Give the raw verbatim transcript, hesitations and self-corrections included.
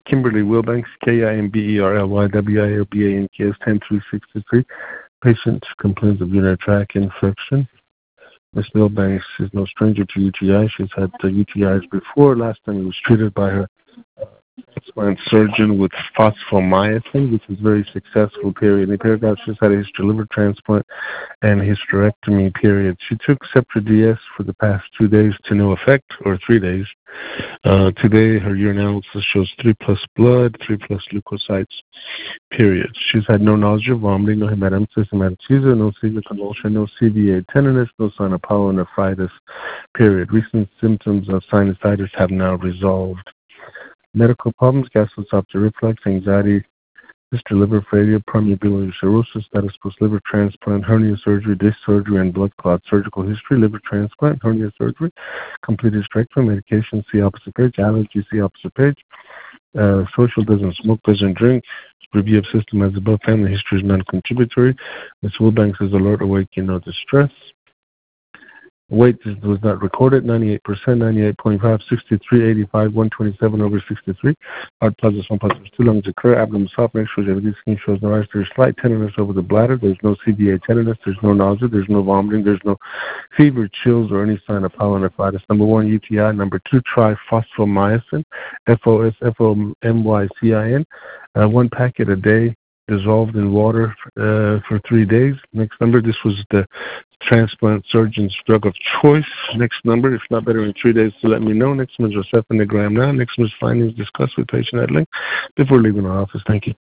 Kimberly Wilbanks, K I M B E R L Y W I L B A N K S ten three sixty-three. Patient complains of urinary tract infection. Miss Wilbanks is no stranger to U T I. She's had uh, U T Is before. Last time he was treated by her transplant surgeon with phosphomycin, which is very successful, period. In period, she's had a history of liver transplant and hysterectomy, period. She took Septra D S for the past two days to no effect, or three days. Uh, today, her urinalysis shows three plus blood, three plus leukocytes, period. She's had no nausea, vomiting, no hematemesis, hematochezia, no severe convulsion, no C V A tenderness, no sign of pyelonephritis, period. Recent symptoms of sinusitis have now resolved. Medical problems, gastroesophageal reflux, anxiety, history liver failure, primary biliary cirrhosis, status post liver transplant, hernia surgery, disc surgery, and blood clot. Surgical history, liver transplant, hernia surgery, complete hysterectomy, medication, see opposite page, allergy, see opposite page. Uh, social, doesn't smoke, doesn't drink. Review of system as above. Family history is non-contributory. Miss Wilbanks is alert, awake, in no distress. Weight was not recorded, ninety-eight percent, ninety-eight point five, sixty-three, eighty-five, one twenty-seven over sixty-three. Hard plasma, small plasma, two lungs occur, abdomen soft, neck shows everything, skin shows no ice. There's slight tenderness over the bladder. There's no C V A tenderness. There's no nausea. There's no vomiting. There's no fever, chills, or any sign of pyelonephritis. Number one, U T I. Number two, trifosfomycin, F O S F O M Y C I N. Uh, one packet a day, dissolved in water uh, for three days. Next number, this was the transplant surgeon's drug of choice. Next number, if not better in three days, to let me know. Next one is Joseph now. Next one is findings discussed with patient at length before leaving our office. Thank you.